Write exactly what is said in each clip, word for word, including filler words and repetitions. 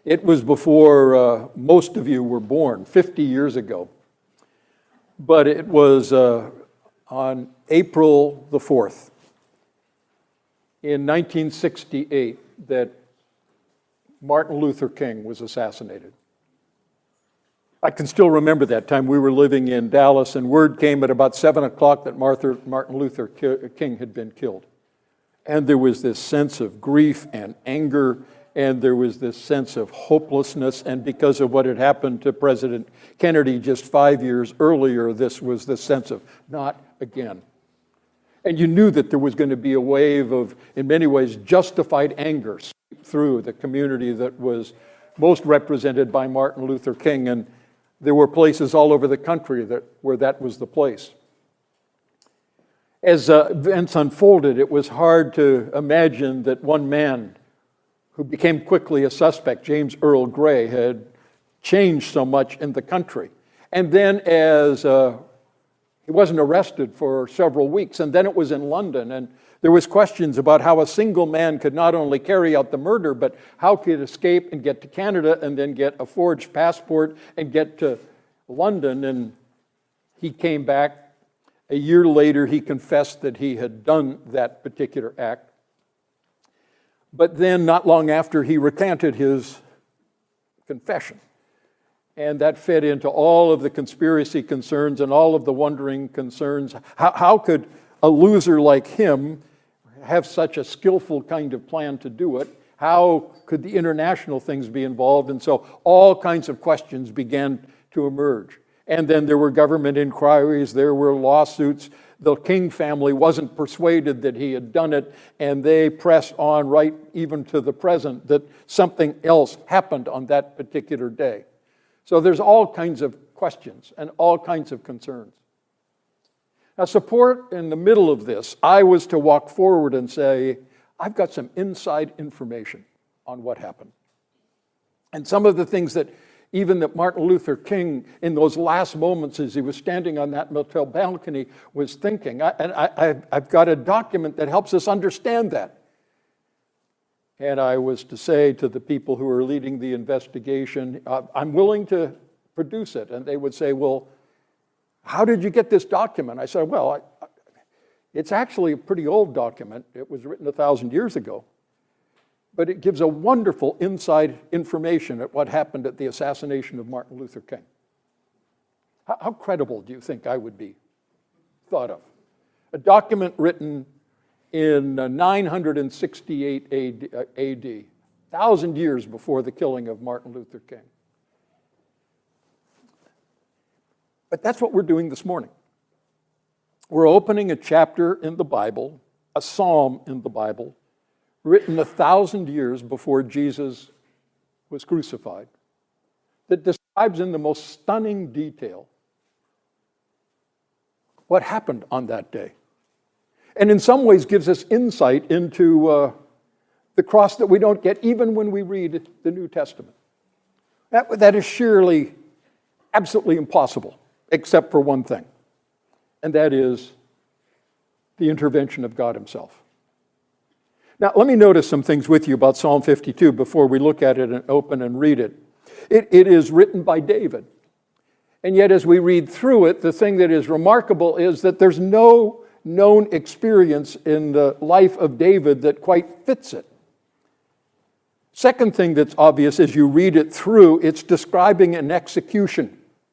It was before uh, most of you were born, fifty years ago. But it was uh, on April the fourth in nineteen sixty-eight that Martin Luther King was assassinated. I can still remember that time. We were living in Dallas, and word came at about seven o'clock that Martin Luther King had been killed. And there was this sense of grief and anger, and there was this sense of hopelessness. And because of what had happened to President Kennedy just five years earlier, this was the sense of not again. And you knew that there was going to be a wave of, in many ways, justified anger through the community that was most represented by Martin Luther King. And there were places all over the country that, where that was the place. As uh, events unfolded, it was hard to imagine that one man who became quickly a suspect, James Earl Gray, had changed so much in the country. And then as uh, he wasn't arrested for several weeks, and then it was in London, and there was questions about how a single man could not only carry out the murder, but how could escape and get to Canada and then get a forged passport and get to London. And he came back. A year later, he confessed that he had done that particular act. But then, not long after, he recanted his confession. And that fed into all of the conspiracy concerns and all of the wondering concerns. How, how could a loser like him have such a skillful kind of plan to do it? How could the international things be involved? And so all kinds of questions began to emerge. And then there were government inquiries, there were lawsuits. The King family wasn't persuaded that he had done it, and they pressed on right even to the present that something else happened on that particular day. So there's all kinds of questions and all kinds of concerns. Now, support in the middle of this, I was to walk forward and say, I've got some inside information on what happened. And some of the things that even that Martin Luther King, in those last moments as he was standing on that motel balcony, was thinking. I, and I, I've got a document that helps us understand that. And I was to say to the people who were leading the investigation, uh, I'm willing to produce it. And they would say, well, how did you get this document? I said, well, I, I, it's actually a pretty old document. It was written a thousand years ago. But it gives a wonderful inside information at what happened at the assassination of Martin Luther King. How, how credible do you think I would be thought of? A document written in nine hundred sixty-eight A D, a thousand years before the killing of Martin Luther King. But that's what we're doing this morning. We're opening a chapter in the Bible, a psalm in the Bible, written a thousand years before Jesus was crucified, that describes in the most stunning detail what happened on that day. And in some ways gives us insight into uh, the cross that we don't get even when we read the New Testament. That, that is surely absolutely impossible, except for one thing, and that is the intervention of God himself. Now, let me notice some things with you about Psalm fifty-two before we look at it and open and read it. It, it is written by David. And yet, as we read through it, the thing that is remarkable is that there's no known experience in the life of David that quite fits it. Second thing that's obvious as you read it through, it's describing an execution.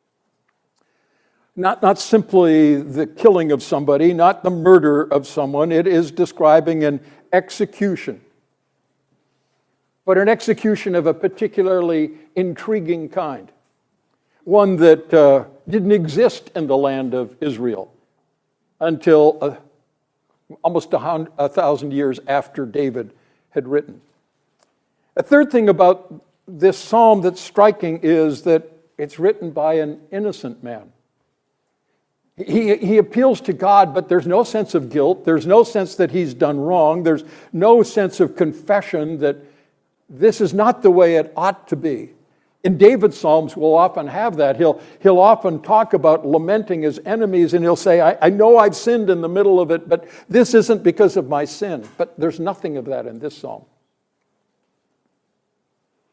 Not, not simply the killing of somebody, not the murder of someone. It is describing an execution. But an execution of a particularly intriguing kind. One that uh, didn't exist in the land of Israel until uh, almost a, hundred, a thousand years after David had written. A third thing about this psalm that's striking is that it's written by an innocent man. He, he appeals to God, but there's no sense of guilt. There's no sense that he's done wrong. There's no sense of confession that this is not the way it ought to be. In David's Psalms, we'll often have that. He'll, he'll often talk about lamenting his enemies, and he'll say, I, I know I've sinned in the middle of it, but this isn't because of my sin. But there's nothing of that in this psalm.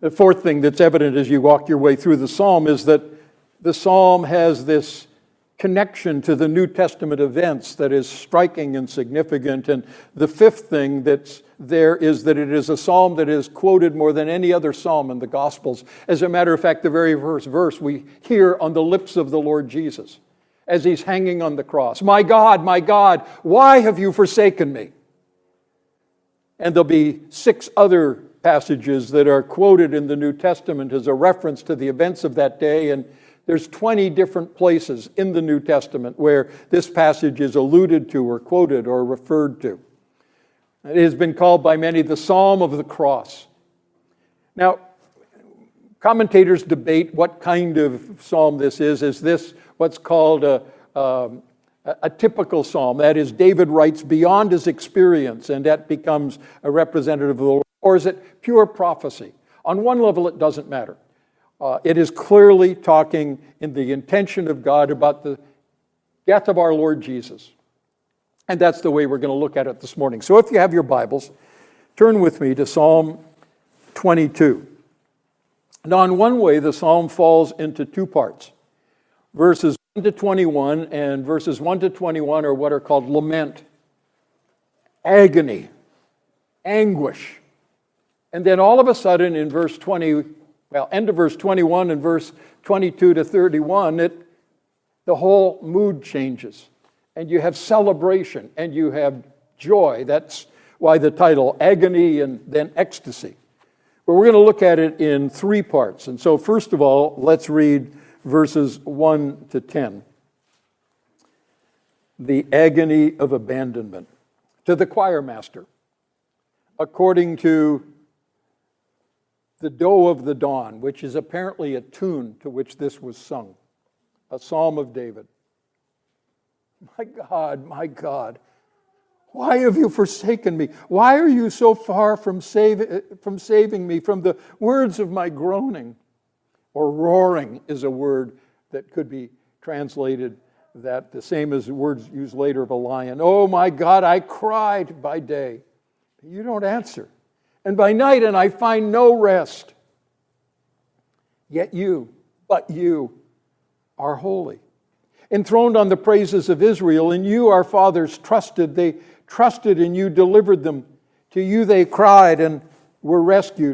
The fourth thing that's evident as you walk your way through the psalm is that the psalm has this connection to the New Testament events that is striking and significant. And the fifth thing that's there is that it is a psalm that is quoted more than any other psalm in the Gospels. As a matter of fact, the very first verse we hear on the lips of the Lord Jesus as he's hanging on the cross. My God, my God, why have you forsaken me? And there'll be six other passages that are quoted in the New Testament as a reference to the events of that day. And there's twenty different places in the New Testament where this passage is alluded to or quoted or referred to. It has been called by many the Psalm of the Cross. Now, commentators debate what kind of psalm this is. Is this what's called a, um, a typical psalm? That is, David writes beyond his experience and that becomes a representative of the Lord. Or is it pure prophecy? On one level, it doesn't matter. Uh, it is clearly talking in the intention of God about the death of our Lord Jesus. And that's the way we're going to look at it this morning. So if you have your Bibles, turn with me to Psalm twenty-two. Now, in one way, the psalm falls into two parts. Verses one to twenty-one, and verses one to twenty-one are what are called lament, agony, anguish. And then all of a sudden in verse twenty, well, end of verse twenty-one and verse twenty-two to thirty-one, it, the whole mood changes. And you have celebration and you have joy. That's why the title, Agony and then Ecstasy. But we're going to look at it in three parts. And so first of all, let's read verses one to ten. The agony of abandonment. To the choir master, according to the Doe of the Dawn, which is apparently a tune to which this was sung, a psalm of David. My God, my God, why have you forsaken me? Why are you so far from, save, from saving me from the words of my groaning? Or roaring is a word that could be translated that the same as the words used later of a lion. Oh my God, I cried by day. You don't answer. And by night, and I find no rest. Yet you, but you, are holy. Enthroned on the praises of Israel, in you our fathers trusted. They trusted and you delivered them. To you they cried and were rescued.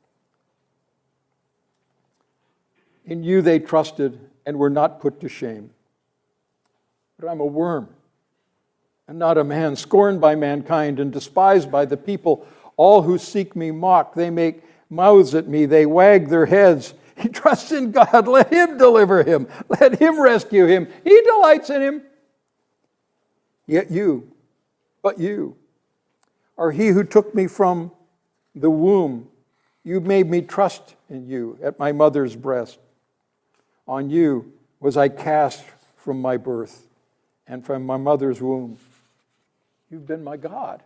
In you they trusted and were not put to shame. But I'm a worm and not a man, scorned by mankind and despised by the people. All who seek me mock. They make mouths at me. They wag their heads. He trusts in God. Let him deliver him. Let him rescue him. He delights in him. Yet you, but you, are he who took me from the womb. You made me trust in you at my mother's breast. On you was I cast from my birth and from my mother's womb. You've been my God.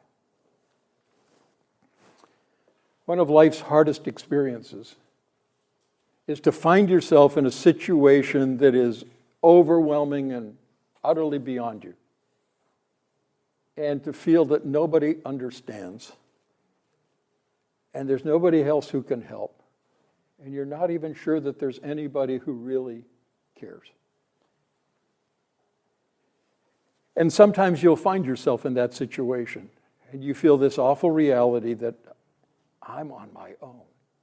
One of life's hardest experiences is to find yourself in a situation that is overwhelming and utterly beyond you. And to feel that nobody understands. And there's nobody else who can help. And you're not even sure that there's anybody who really cares. And sometimes you'll find yourself in that situation. And you feel this awful reality that I'm on my own.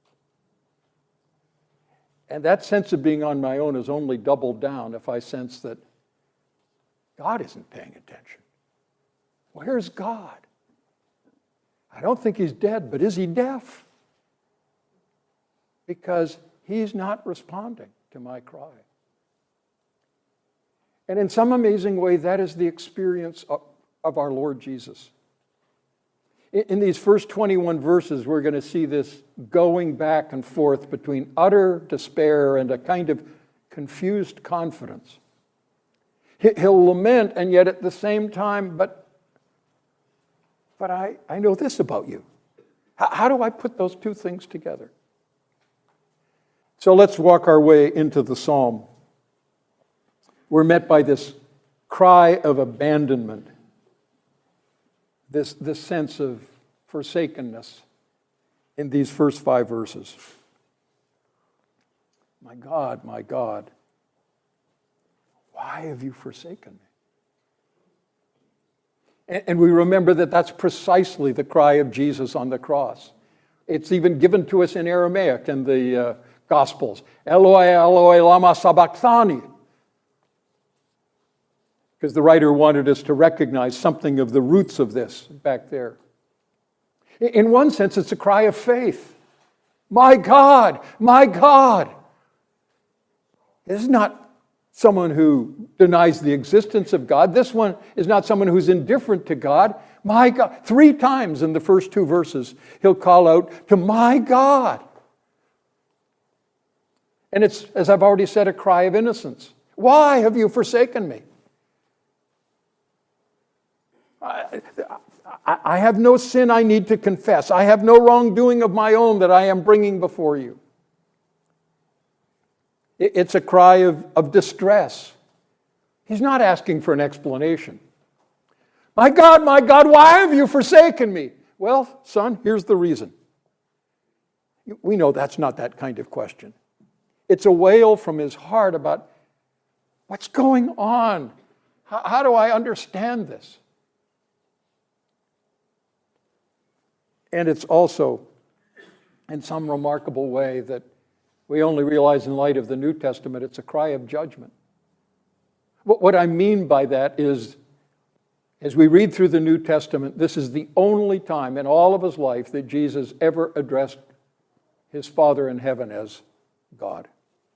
And that sense of being on my own is only doubled down if I sense that God isn't paying attention. Where's God? I don't think he's dead, but is he deaf? Because he's not responding to my cry. And in some amazing way, that is the experience of, of our Lord Jesus. In these first twenty-one verses, we're going to see this going back and forth between utter despair and a kind of confused confidence. He'll lament, and yet at the same time, but, but I, I know this about you. How, how do I put those two things together? So let's walk our way into the psalm. We're met by this cry of abandonment. This, this sense of forsakenness in these first five verses. My God, my God, why have you forsaken me? And, and we remember that that's precisely the cry of Jesus on the cross. It's even given to us in Aramaic in the uh, Gospels. Eloi, Eloi, lama sabachthani. Because the writer wanted us to recognize something of the roots of this back there. In one sense, it's a cry of faith. My God, my God. This is not someone who denies the existence of God. This one is not someone who's indifferent to God. My God. Three times in the first two verses, he'll call out to my God. And it's, as I've already said, a cry of innocence. Why have you forsaken me? I, I, I have no sin I need to confess. I have no wrongdoing of my own that I am bringing before you. It, it's a cry of, of distress. He's not asking for an explanation. My God, my God, why have you forsaken me? Well, son, here's the reason. We know that's not that kind of question. It's a wail from his heart about what's going on. How, how do I understand this? And it's also, in some remarkable way, that we only realize in light of the New Testament, it's a cry of judgment. What I mean by that is, as we read through the New Testament, this is the only time in all of his life that Jesus ever addressed his Father in heaven as God.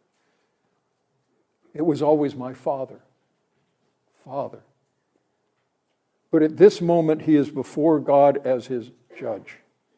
It was always my Father. Father. But at this moment, he is before God as his judge.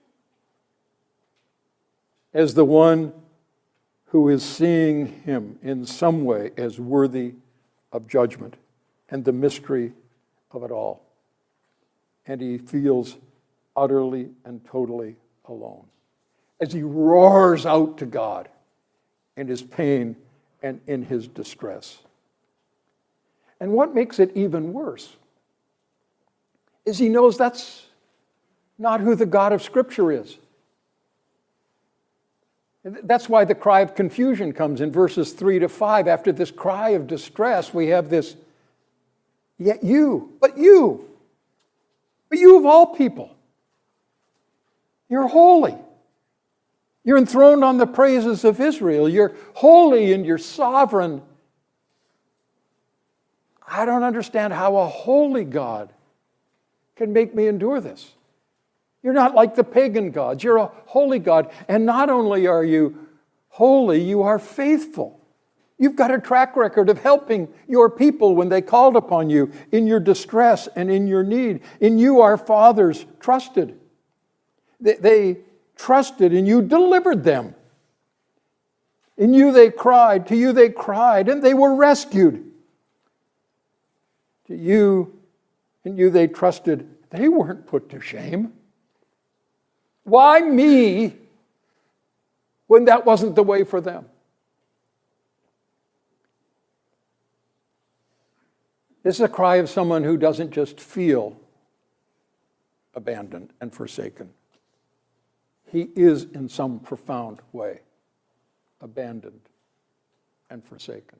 As the one who is seeing him in some way as worthy of judgment and the mystery of it all. And he feels utterly and totally alone as he roars out to God in his pain and in his distress. And what makes it even worse is he knows that's not who the God of Scripture is. That's why the cry of confusion comes in verses three to five. After this cry of distress, we have this, yet you, but you, but you of all people, you're holy. You're enthroned on the praises of Israel. You're holy and you're sovereign. I don't understand how a holy God can make me endure this. You're not like the pagan gods. You're a holy God. And not only are you holy, you are faithful. You've got a track record of helping your people when they called upon you in your distress and in your need. In you, our fathers trusted. They, they trusted and you delivered them. In you they cried. To you they cried and they were rescued. To you, in you they trusted. They weren't put to shame. Why me when that wasn't the way for them? This is a cry of someone who doesn't just feel abandoned and forsaken. He is in some profound way abandoned and forsaken.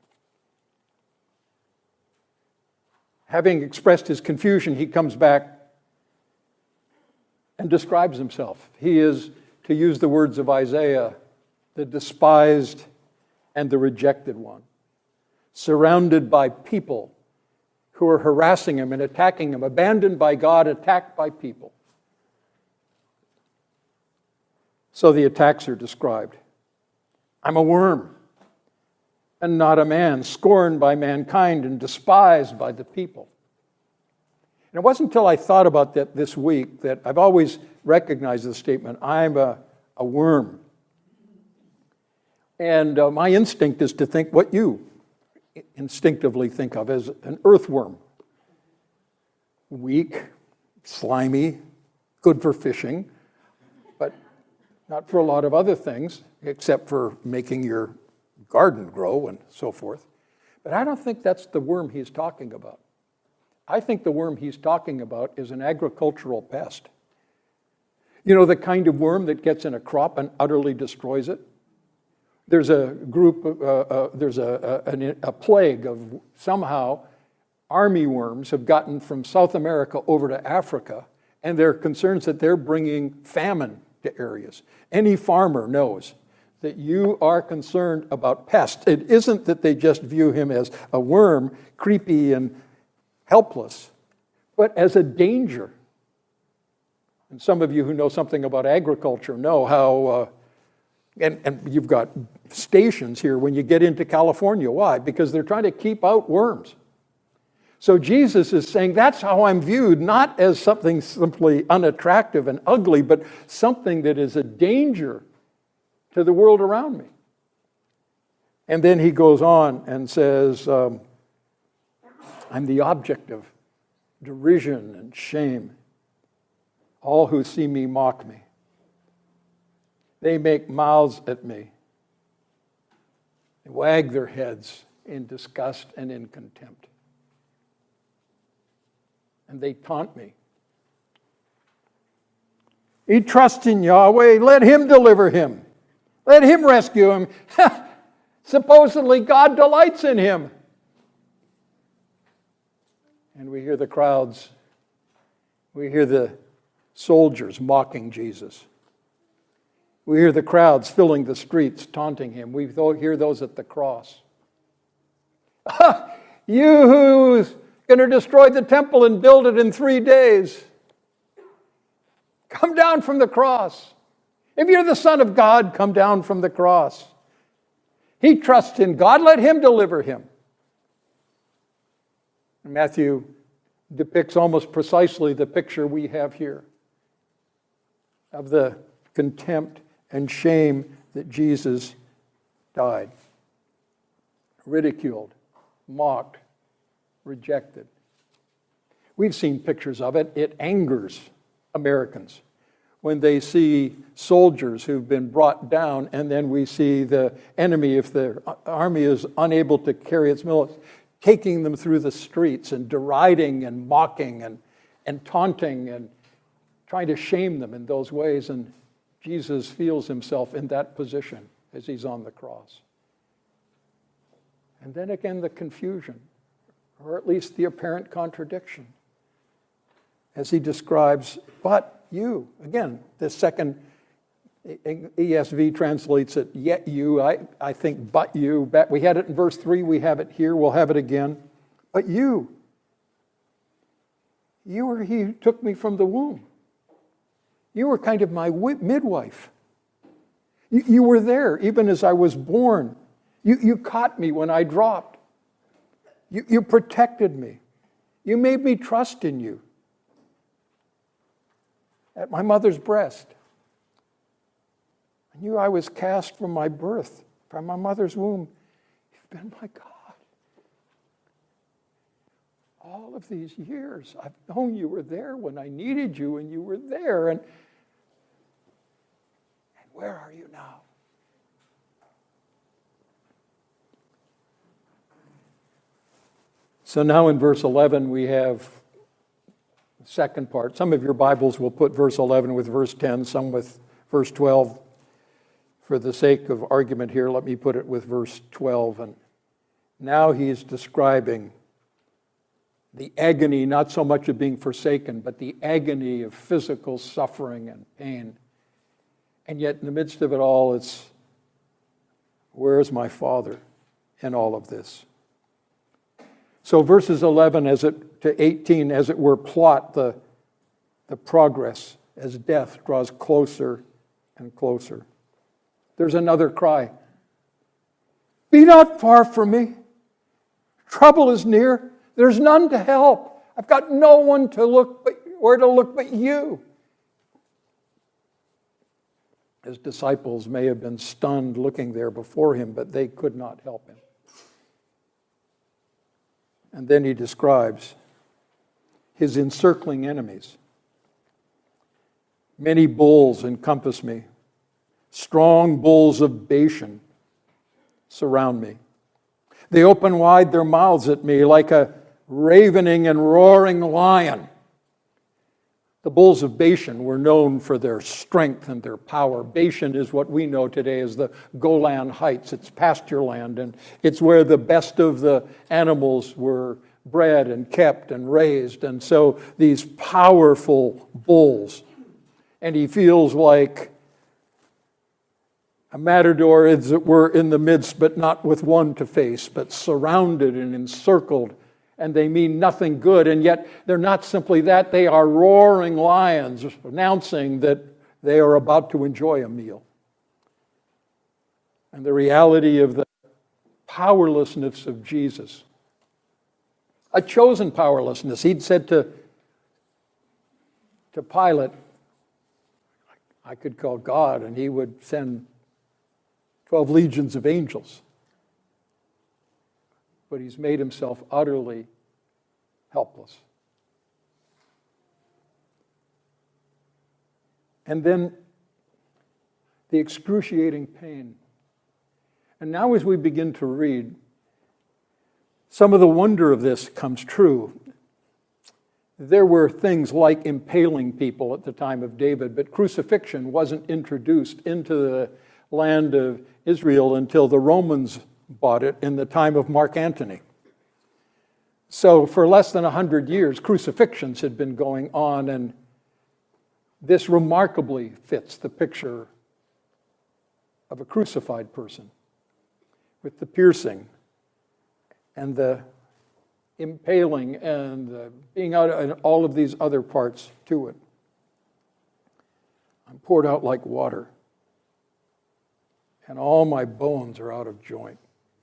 Having expressed his confusion, he comes back and describes himself. He is, to use the words of Isaiah, the despised and the rejected one, surrounded by people who are harassing him and attacking him, abandoned by God, attacked by people. So the attacks are described. I'm a worm and not a man, scorned by mankind and despised by the people. And it wasn't until I thought about that this week that I've always recognized the statement, I'm a, a worm. And uh, my instinct is to think what you instinctively think of as an earthworm. Weak, slimy, good for fishing, but not for a lot of other things, except for making your garden grow and so forth. But I don't think that's the worm he's talking about. I think the worm he's talking about is an agricultural pest. You know, the kind of worm that gets in a crop and utterly destroys it? there's a group, uh, uh, there's a, a, a plague of somehow army worms have gotten from South America over to Africa, and there are concerns that they're bringing famine to areas. Any farmer knows that you are concerned about pests. It isn't that they just view him as a worm, creepy and helpless, but as a danger. And some of you who know something about agriculture know how, uh, and, and you've got stations here when you get into California. Why? Because they're trying to keep out worms. So Jesus is saying that's how I'm viewed, not as something simply unattractive and ugly, but something that is a danger to the world around me. And then he goes on and says, um, I'm the object of derision and shame. All who see me mock me. They make mouths at me. They wag their heads in disgust and in contempt. And they taunt me. He trusts in Yahweh. Let him deliver him. Let him rescue him. Supposedly God delights in him. And we hear the crowds. We hear the soldiers mocking Jesus. We hear the crowds filling the streets, taunting him. We hear those at the cross. You who's going to destroy the temple and build it in three days. Come down from the cross. If you're the Son of God, come down from the cross. He trusts in God. Let him deliver him. Matthew depicts almost precisely the picture we have here of the contempt and shame that Jesus died. Ridiculed, mocked, rejected. We've seen pictures of it. It angers Americans when they see soldiers who've been brought down, and then we see the enemy, if the army is unable to carry its military, taking them through the streets and deriding and mocking and, and taunting and trying to shame them in those ways. And Jesus feels himself in that position as he's on the cross. And then again, the confusion, or at least the apparent contradiction, as he describes, but you. Again, the second E S V translates it, yet you. I, I think, but you. We had it in verse three, we have it here, we'll have it again. But you. You were he who took me from the womb. You were kind of my midwife. You, you were there even as I was born. You, you caught me when I dropped. You, you protected me. You made me trust in you. At my mother's breast. I knew I was cast from my birth, from my mother's womb. You've been my God. All of these years, I've known you were there when I needed you, and you were there. And, and where are you now? So now in verse eleven, we have the second part. Some of your Bibles will put verse eleven with verse ten, some with verse twelve. For the sake of argument here, let me put it with verse twelve. And now he's describing the agony, not so much of being forsaken, but the agony of physical suffering and pain. And yet in the midst of it all, it's, where is my Father in all of this? So verses eleven as it, to eighteen, as it were, plot the, the progress as death draws closer and closer. There's another cry. Be not far from me. Trouble is near. There's none to help. I've got no one to look but, where to look but you. His disciples may have been stunned looking there before him, but they could not help him. And then he describes his encircling enemies. Many bulls encompass me. Strong bulls of Bashan surround me. They open wide their mouths at me like a ravening and roaring lion. The bulls of Bashan were known for their strength and their power. Bashan is what we know today as the Golan Heights. It's pasture land, and it's where the best of the animals were bred and kept and raised. And so these powerful bulls. And he feels like a matador, as it were, in the midst, but not with one to face, but surrounded and encircled. And they mean nothing good, and yet they're not simply that. They are roaring lions, announcing that they are about to enjoy a meal. And the reality of the powerlessness of Jesus, a chosen powerlessness. He'd said to, to Pilate, I could call God, and he would send twelve legions of angels. But he's made himself utterly helpless. And then the excruciating pain. And now as we begin to read, some of the wonder of this comes true. There were things like impaling people at the time of David, but crucifixion wasn't introduced into the land of Israel until the Romans bought it in the time of Mark Antony. So for less than a hundred years, crucifixions had been going on, and this remarkably fits the picture of a crucified person with the piercing and the impaling and the being out and all of these other parts to it. I'm poured out like water, and all my bones are out of joint.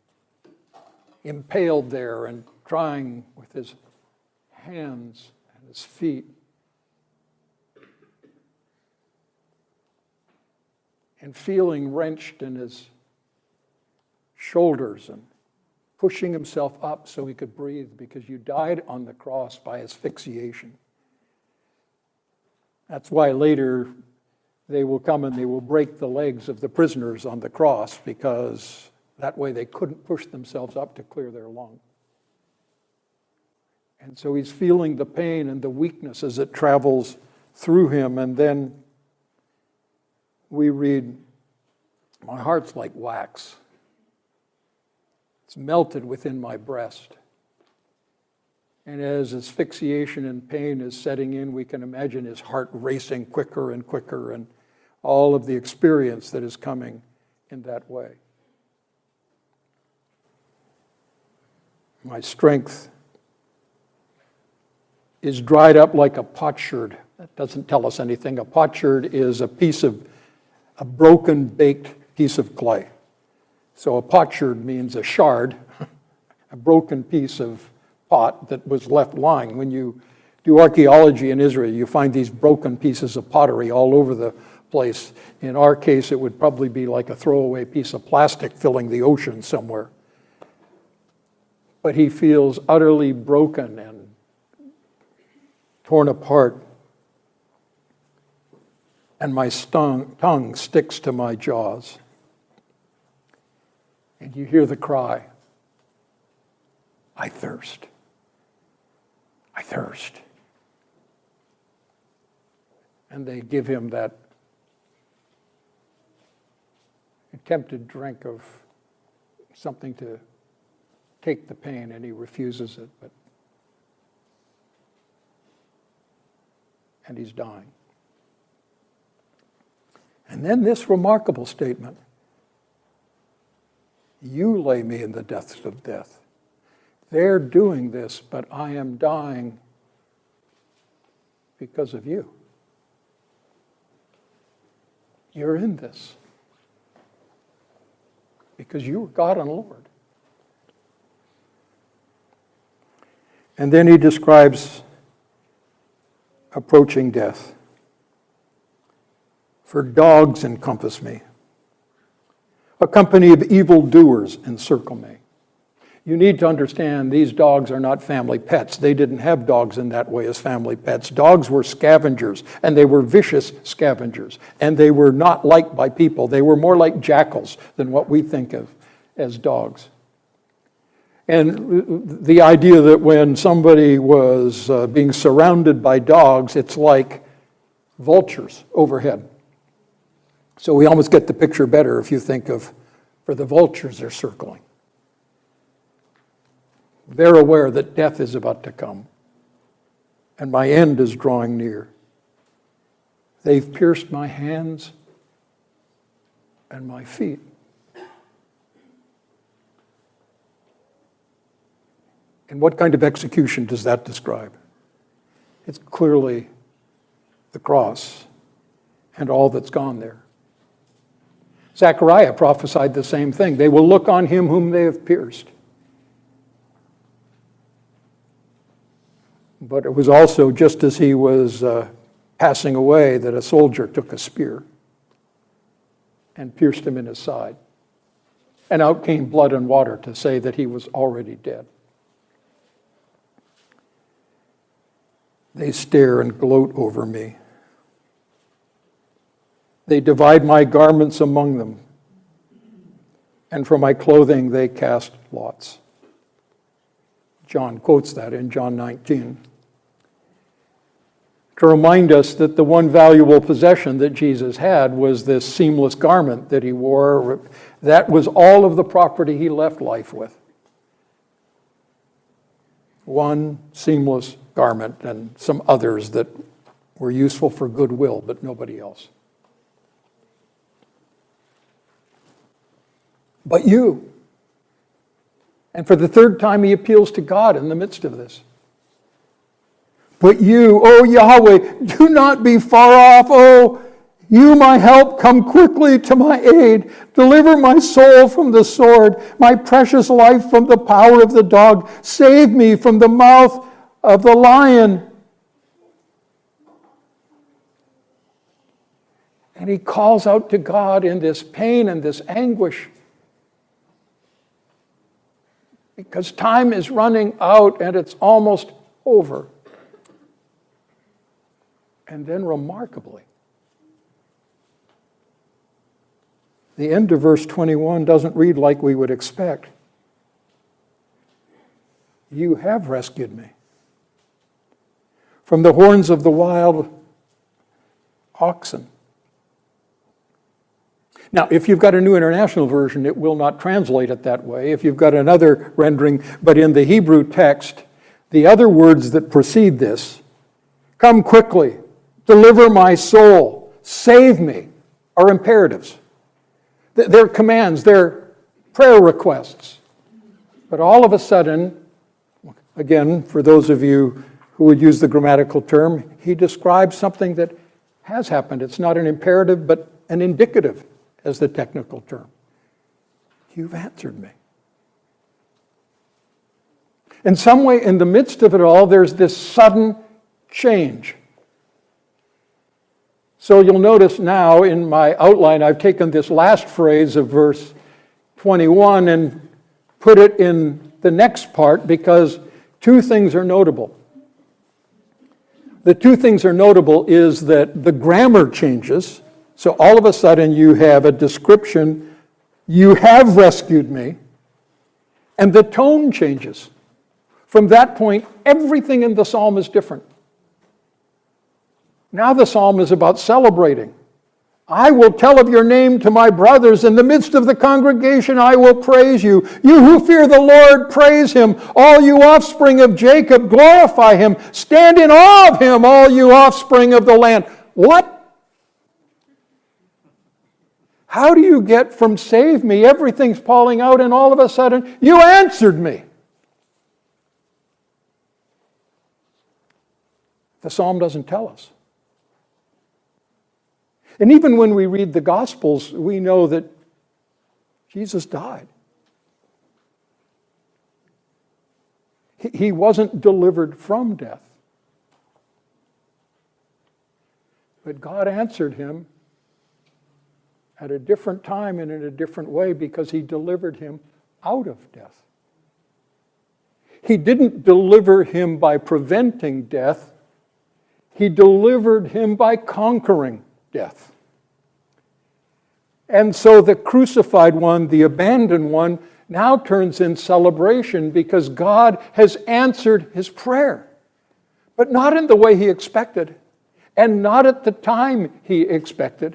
Impaled there and trying with his hands and his feet. And feeling wrenched in his shoulders and pushing himself up so he could breathe, because you died on the cross by asphyxiation. That's why later they will come and they will break the legs of the prisoners on the cross, because that way they couldn't push themselves up to clear their lung. And so he's feeling the pain and the weakness as it travels through him. And then we read, my heart's like wax. It's melted within my breast. And as asphyxiation and pain is setting in, we can imagine his heart racing quicker and quicker, and all of the experience that is coming in that way. My strength is dried up like a potsherd. That doesn't tell us anything. A potsherd is a piece of, a broken, baked piece of clay. So a potsherd means a shard, a broken piece of pot that was left lying. When you do archaeology in Israel, you find these broken pieces of pottery all over the place. In our case, it would probably be like a throwaway piece of plastic filling the ocean somewhere. But he feels utterly broken and torn apart. And my stung, tongue sticks to my jaws. And you hear the cry, I thirst. I thirst. And they give him that attempted drink of something to take the pain, and he refuses it, but and he's dying. And then this remarkable statement, you lay me in the depths of death. They're doing this, but I am dying because of you. You're in this because you are God and Lord. And then he describes approaching death. For dogs encompass me. A company of evildoers encircle me. You need to understand these dogs are not family pets. They didn't have dogs in that way as family pets. Dogs were scavengers, and they were vicious scavengers. And they were not liked by people. They were more like jackals than what we think of as dogs. And the idea that when somebody was uh, being surrounded by dogs, it's like vultures overhead. So we almost get the picture better if you think of, for the vultures are circling. They're aware that death is about to come, and my end is drawing near. They've pierced my hands and my feet. And what kind of execution does that describe? It's clearly the cross and all that's gone there. Zechariah prophesied the same thing. They will look on him whom they have pierced. But it was also just as he was uh, passing away that a soldier took a spear and pierced him in his side. And out came blood and water to say that he was already dead. They stare and gloat over me. They divide my garments among them, and for my clothing they cast lots. John quotes that in John nineteen. To remind us that the one valuable possession that Jesus had was this seamless garment that he wore. That was all of the property he left life with. One seamless garment and some others that were useful for goodwill, but nobody else. But you. And for the third time he appeals to God in the midst of this. But you, O Yahweh, do not be far off. O you, my help, come quickly to my aid. Deliver my soul from the sword, my precious life from the power of the dog. Save me from the mouth of the lion. And he calls out to God in this pain and this anguish, because time is running out and it's almost over. And then remarkably, the end of verse twenty-one doesn't read like we would expect. You have rescued me from the horns of the wild oxen. Now, if you've got a New International Version, it will not translate it that way. If you've got another rendering, but in the Hebrew text, the other words that precede this, come quickly, deliver my soul, save me, are imperatives. They're commands, they're prayer requests. But all of a sudden, again, for those of you who would use the grammatical term, he describes something that has happened. It's not an imperative, but an indicative, as the technical term. You've answered me. In some way, in the midst of it all, there's this sudden change. So you'll notice now in my outline, I've taken this last phrase of verse twenty-one and put it in the next part because two things are notable. The two things are notable is that the grammar changes. So all of a sudden you have a description, you have rescued me, and the tone changes. From that point, everything in the psalm is different. Now the psalm is about celebrating. I will tell of your name to my brothers. In the midst of the congregation, I will praise you. You who fear the Lord, praise him. All you offspring of Jacob, glorify him. Stand in awe of him, all you offspring of the land. What? How do you get from save me, everything's falling out, and all of a sudden, you answered me? The psalm doesn't tell us. And even when we read the Gospels, we know that Jesus died. He wasn't delivered from death. But God answered him at a different time and in a different way because he delivered him out of death. He didn't deliver him by preventing death. He delivered him by conquering death. And so the crucified one, the abandoned one, now turns in celebration because God has answered his prayer, but not in the way he expected. and not at the time he expected.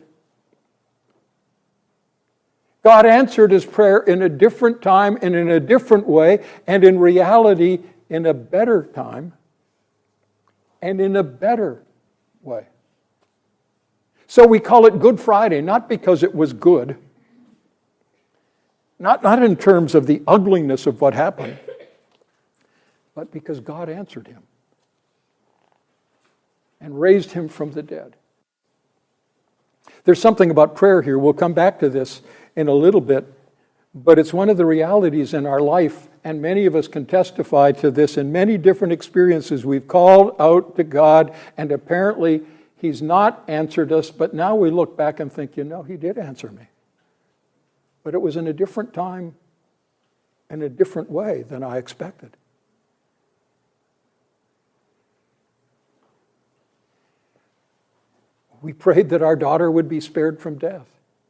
God answered his prayer in a different time and in a different way, and in reality, in a better time and in a better way. So we call it Good Friday, not because it was good, not, not in terms of the ugliness of what happened, but because God answered him and raised him from the dead. There's something about prayer here. We'll come back to this in a little bit, but it's one of the realities in our life, and many of us can testify to this in many different experiences. We've called out to God, and apparently he's not answered us, but now we look back and think, you know, he did answer me. But it was in a different time, in a different way than I expected. We prayed that our daughter would be spared from death.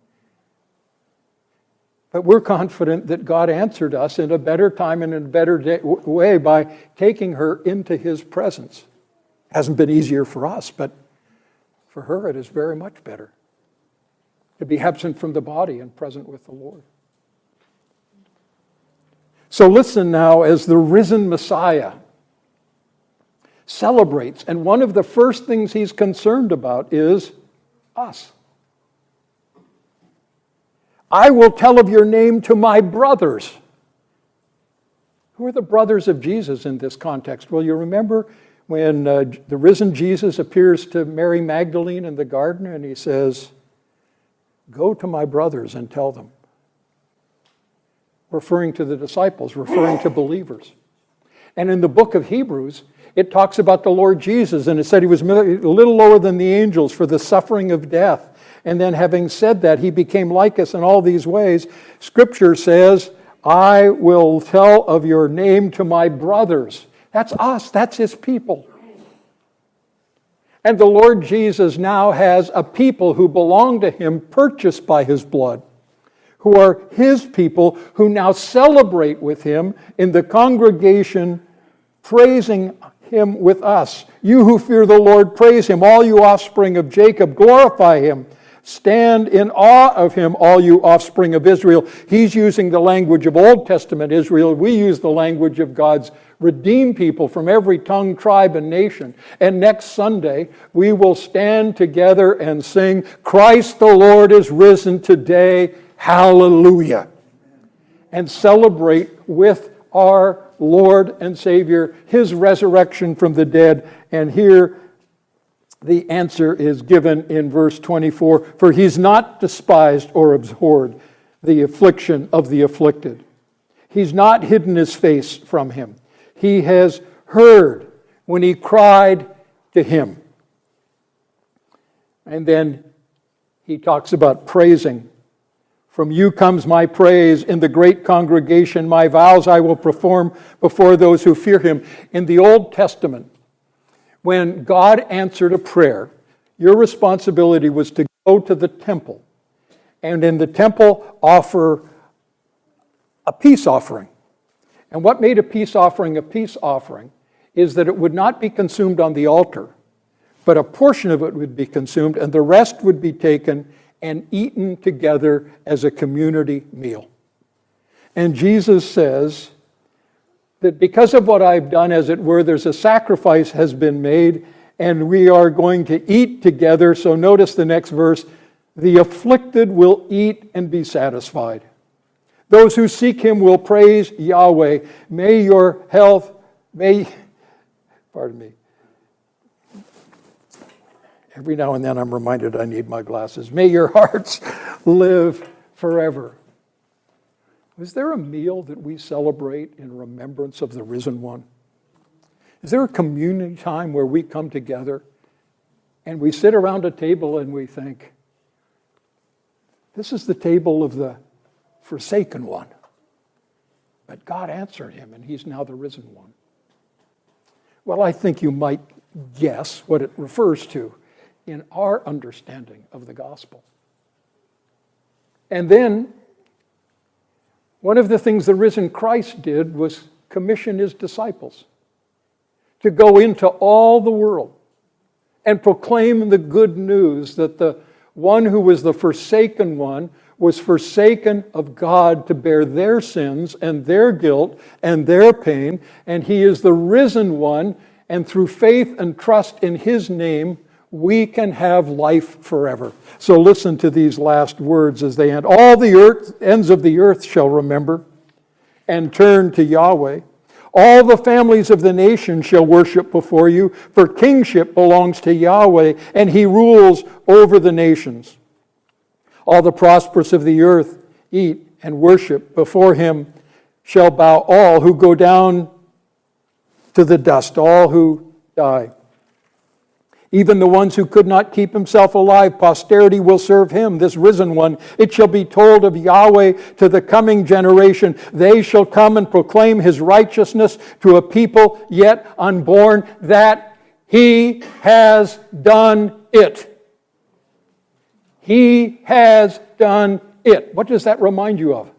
But we're confident that God answered us in a better time and in a better day, way by taking her into his presence. It hasn't been easier for us, but for her it is very much better to be absent from the body and present with the Lord. So listen now as the risen Messiah celebrates, and one of the first things he's concerned about is us. I will tell of your name to my brothers. Who are the brothers of Jesus in this context? Well, you remember when uh, the risen Jesus appears to Mary Magdalene in the garden and he says, go to my brothers and tell them. Referring to the disciples, referring to believers. And in the book of Hebrews, it talks about the Lord Jesus, and it said he was a little lower than the angels for the suffering of death. And then having said that, he became like us in all these ways. Scripture says, I will tell of your name to my brothers. That's us. That's his people. And the Lord Jesus now has a people who belong to him, purchased by his blood, who are his people, who now celebrate with him in the congregation, praising him with us. You who fear the Lord, praise him. All you offspring of Jacob, glorify him. Stand in awe of him, all you offspring of Israel. He's using the language of Old Testament Israel. We use the language of God's redeemed people from every tongue, tribe, and nation. And next Sunday, we will stand together and sing, Christ the Lord is risen today, hallelujah. And celebrate with our Lord and Savior his resurrection from the dead. And here, the answer is given in verse twenty-four, for he's not despised or abhorred the affliction of the afflicted. He's not hidden his face from him. He has heard when he cried to him. And then he talks about praising. From you comes my praise in the great congregation. My vows I will perform before those who fear him. In the Old Testament, when God answered a prayer, your responsibility was to go to the temple and in the temple offer a peace offering. And what made a peace offering a peace offering is that it would not be consumed on the altar, but a portion of it would be consumed and the rest would be taken and eaten together as a community meal. And Jesus says that because of what I've done, as it were, there's a sacrifice has been made, and we are going to eat together. So notice the next verse, the afflicted will eat and be satisfied. Those who seek him will praise Yahweh. May your health, may, pardon me, every now and then I'm reminded I need my glasses. May your hearts live forever. Is there a meal that we celebrate in remembrance of the risen one? Is there a community time where we come together and we sit around a table and we think, this is the table of the forsaken one. But God answered him and he's now the risen one. Well, I think you might guess what it refers to in our understanding of the gospel. And then, one of the things the risen Christ did was commission his disciples to go into all the world, and proclaim the good news that the one who was the forsaken one was forsaken of God to bear their sins and their guilt and their pain, and he is the risen one, and through faith and trust in his name, we can have life forever. So listen to these last words as they end. All the earth, ends of the earth shall remember and turn to Yahweh. All the families of the nations shall worship before you, for kingship belongs to Yahweh, and he rules over the nations. All the prosperous of the earth eat and worship before him shall bow, all who go down to the dust, all who die. Even the ones who could not keep himself alive, posterity will serve him, this risen one. It shall be told of Yahweh to the coming generation. They shall come and proclaim his righteousness to a people yet unborn, that he has done it. He has done it. What does that remind you of?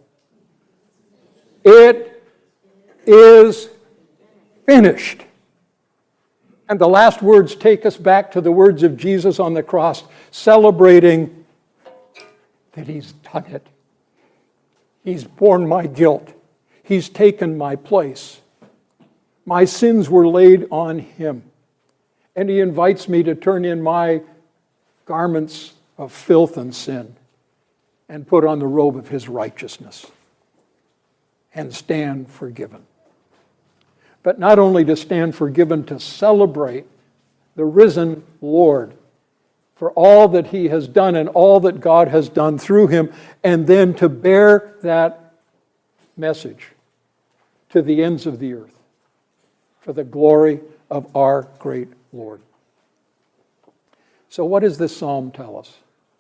It is finished. And the last words take us back to the words of Jesus on the cross, celebrating that he's done it. He's borne my guilt. He's taken my place. My sins were laid on him. And he invites me to turn in my garments of filth and sin and put on the robe of his righteousness and stand forgiven. But not only to stand forgiven, to celebrate the risen Lord for all that he has done and all that God has done through him, and then to bear that message to the ends of the earth for the glory of our great Lord. So what does this psalm tell us?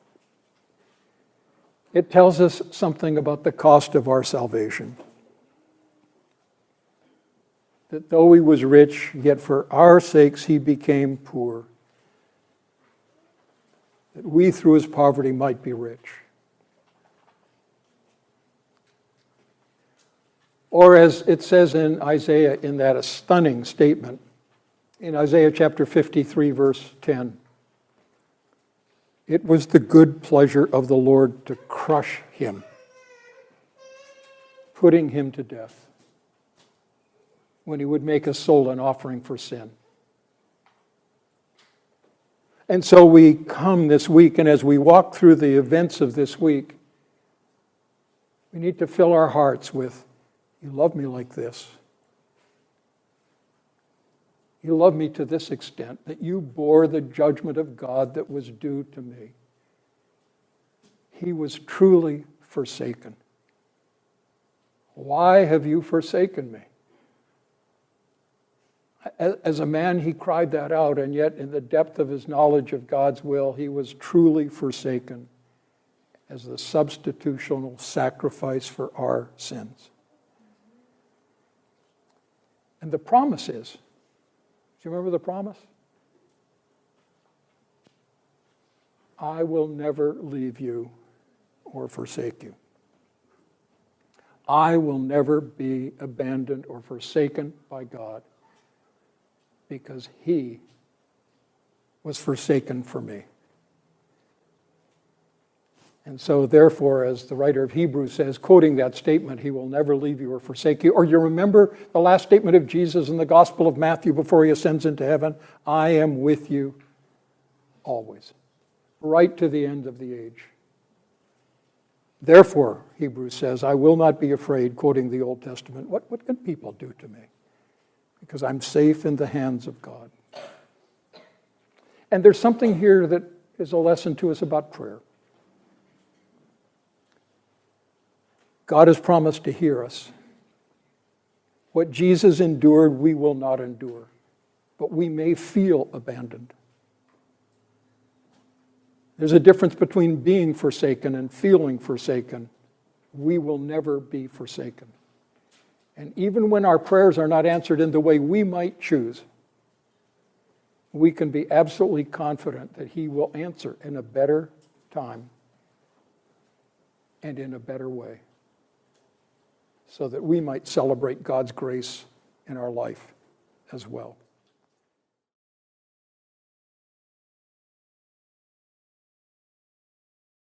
It tells us something about the cost of our salvation. That though he was rich, yet for our sakes he became poor, that we through his poverty might be rich. Or as it says in Isaiah, in that stunning statement, in Isaiah chapter fifty-three, verse ten, it was the good pleasure of the Lord to crush him, putting him to death, when he would make a soul an offering for sin. And so we come this week, and as we walk through the events of this week, we need to fill our hearts with, you love me like this. You love me to this extent, that you bore the judgment of God that was due to me. He was truly forsaken. Why have you forsaken me? As a man, he cried that out, and yet in the depth of his knowledge of God's will, he was truly forsaken as the substitutional sacrifice for our sins. And the promise is, do you remember the promise? I will never leave you or forsake you. I will never be abandoned or forsaken by God, because he was forsaken for me. And so therefore, as the writer of Hebrews says, quoting that statement, he will never leave you or forsake you. Or you remember the last statement of Jesus in the Gospel of Matthew before he ascends into heaven, I am with you always, right to the end of the age. Therefore, Hebrews says, I will not be afraid, quoting the Old Testament. What, what can people do to me? Because I'm safe in the hands of God. And there's something here that is a lesson to us about prayer. God has promised to hear us. What Jesus endured, we will not endure, but we may feel abandoned. There's a difference between being forsaken and feeling forsaken. We will never be forsaken. And even when our prayers are not answered in the way we might choose, we can be absolutely confident that he will answer in a better time and in a better way, so that we might celebrate God's grace in our life as well.